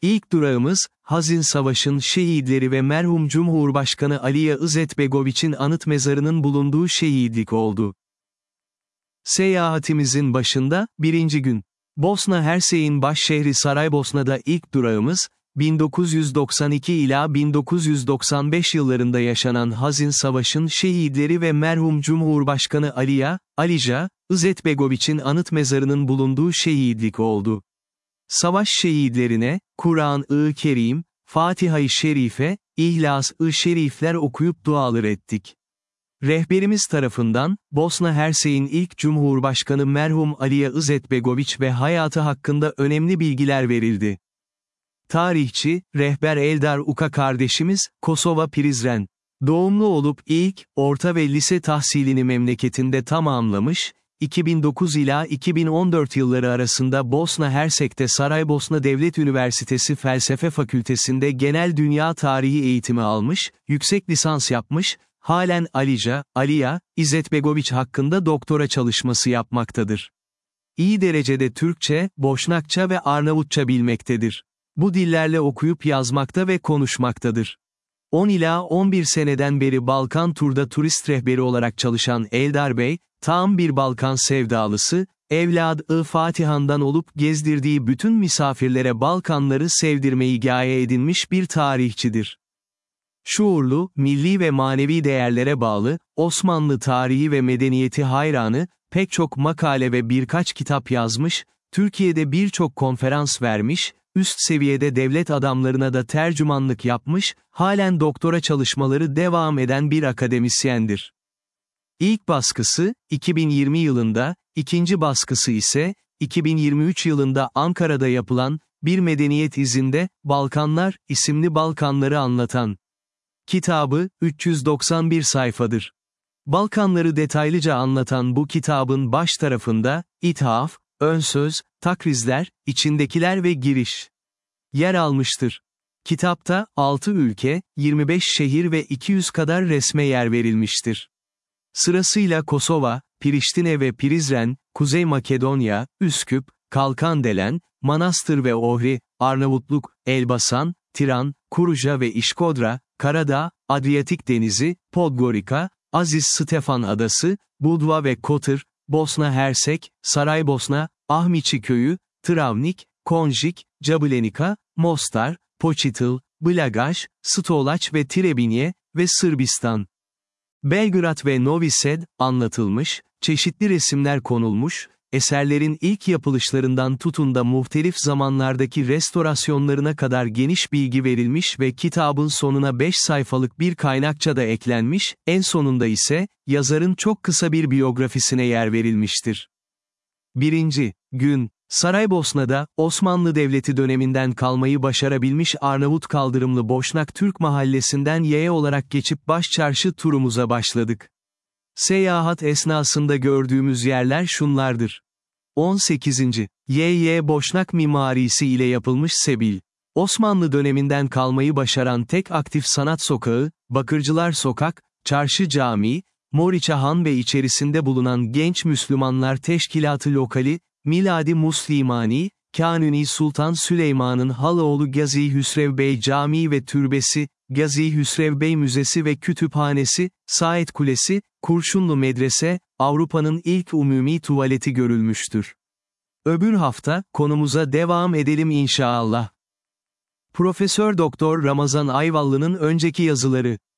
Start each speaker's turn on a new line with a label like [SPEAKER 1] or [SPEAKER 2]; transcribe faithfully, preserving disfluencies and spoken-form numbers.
[SPEAKER 1] İlk durağımız, Hazin Savaş'ın şehitleri ve merhum Cumhurbaşkanı Alija İzetbegović'in anıt mezarının bulunduğu şehitlik oldu. Seyahatimizin başında, birinci gün. Bosna Hersey'in başşehri Saraybosna'da ilk durağımız, bin dokuz yüz doksan iki ila bin dokuz yüz doksan beş yıllarında yaşanan Hazin Savaş'ın şehitleri ve merhum Cumhurbaşkanı Alija, Alija İzetbegović'in anıt mezarının bulunduğu şehitlik oldu. Savaş şehitlerine, Kur'an-ı Kerim, Fatiha-i Şerife, İhlas-ı Şerifler okuyup dualar ettik. Rehberimiz tarafından, Bosna Hersey'in ilk Cumhurbaşkanı merhum Alija İzetbegović ve hayatı hakkında önemli bilgiler verildi. Tarihçi, rehber Eldar Uka kardeşimiz, Kosova Prizren doğumlu olup ilk, orta ve lise tahsilini memleketinde tamamlamış, iki bin dokuz ila iki bin on dört yılları arasında Bosna Hersek'te Saraybosna Devlet Üniversitesi Felsefe Fakültesinde Genel Dünya Tarihi eğitimi almış, yüksek lisans yapmış, halen Alija, Alija İzetbegović hakkında doktora çalışması yapmaktadır. İyi derecede Türkçe, Boşnakça ve Arnavutça bilmektedir. Bu dillerle okuyup yazmakta ve konuşmaktadır. on ila on bir seneden beri Balkan Tur'da turist rehberi olarak çalışan Eldar Bey, tam bir Balkan sevdalısı, evladı Fatihan'dan olup gezdirdiği bütün misafirlere Balkanları sevdirmeyi gaye edinmiş bir tarihçidir. Şuurlu, milli ve manevi değerlere bağlı, Osmanlı tarihi ve medeniyeti hayranı, pek çok makale ve birkaç kitap yazmış, Türkiye'de birçok konferans vermiş, üst seviyede devlet adamlarına da tercümanlık yapmış, halen doktora çalışmaları devam eden bir akademisyendir. İlk baskısı, iki bin yirmi yılında, ikinci baskısı ise, iki bin yirmi üç yılında Ankara'da yapılan, Bir Medeniyet İzinde, Balkanlar, isimli Balkanları anlatan kitabı, üç yüz doksan bir sayfadır. Balkanları detaylıca anlatan bu kitabın baş tarafında, ithaf, önsöz, takrizler, içindekiler ve giriş yer almıştır. Kitapta, altı ülke, yirmi beş şehir ve iki yüz kadar resme yer verilmiştir. Sırasıyla Kosova, Priştine ve Prizren, Kuzey Makedonya, Üsküp, Kalkandelen, Manastır ve Ohri, Arnavutluk, Elbasan, Tiran, Kuruca ve İşkodra, Karadağ, Adriyatik Denizi, Podgorica, Aziz Stefan Adası, Budva ve Kotor, Bosna Hersek, Saraybosna, Ahmići Köyü, Travnik, Konjik, Jablanica, Mostar, Počitelj, Blagaj, Stolaç ve Trebinje ve Sırbistan. Belgrad ve Novi Sad, anlatılmış, çeşitli resimler konulmuş, eserlerin ilk yapılışlarından tutun da muhtelif zamanlardaki restorasyonlarına kadar geniş bilgi verilmiş ve kitabın sonuna beş sayfalık bir kaynakça da eklenmiş, en sonunda ise, yazarın çok kısa bir biyografisine yer verilmiştir. birinci gün, Saraybosna'da, Osmanlı Devleti döneminden kalmayı başarabilmiş Arnavut kaldırımlı Boşnak Türk mahallesinden yaya olarak geçip Başçarşı turumuza başladık. Seyahat esnasında gördüğümüz yerler şunlardır. on sekizinci Y Y Boşnak mimarisi ile yapılmış Sebil. Osmanlı döneminden kalmayı başaran tek aktif sanat sokağı, Bakırcılar Sokak, Çarşı Camii, Moriça Han ve içerisinde bulunan Genç Müslümanlar Teşkilatı Lokali, Miladi Muslimani, Kanuni Sultan Süleyman'ın halaoğlu Gazi Hüsrev Bey Camii ve Türbesi, Gazi Hüsrev Bey Müzesi ve Kütüphanesi, Said Kulesi, Kurşunlu Medrese, Avrupa'nın ilk umumi tuvaleti görülmüştür. Öbür hafta, konumuza devam edelim inşallah. Profesör Doktor Ramazan Ayvallı'nın önceki yazıları.